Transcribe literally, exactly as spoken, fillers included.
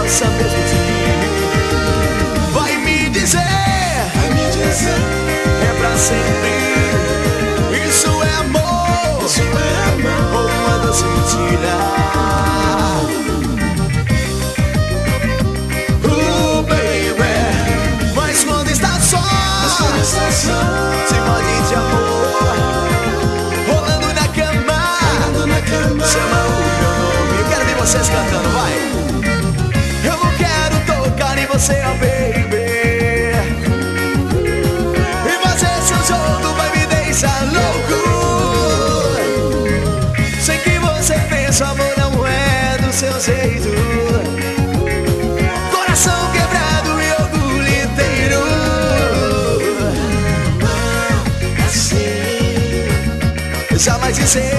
pensa mesmo de mim. Vai me dizer, vai me dizer, é pra sempre. Isso é amor, isso é amor, ou uma doce mentira. Oh baby, mas quando está só, mas quando está só, se pode de amor, rolando na cama, rolando na cama, chama o meu nome. Eu quero ver vocês cantando, vai. Eu não quero tocar em você, oh baby, e fazer seu jogo vai me deixar louco. Sei que você pensa, amor não é do seu jeito. Coração quebrado e orgulho inteiro. Assim, jamais dizer